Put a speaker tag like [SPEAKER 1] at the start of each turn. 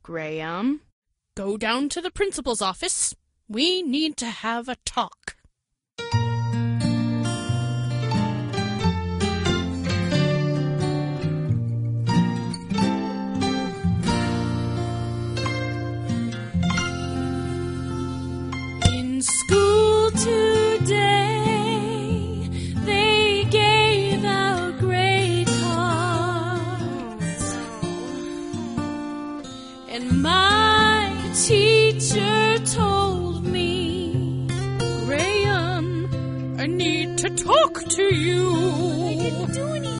[SPEAKER 1] Graham.
[SPEAKER 2] Go down to the principal's office. We need to have a talk. In school today, they gave out grade cards, and my teacher told me, Graham, I need to talk to you.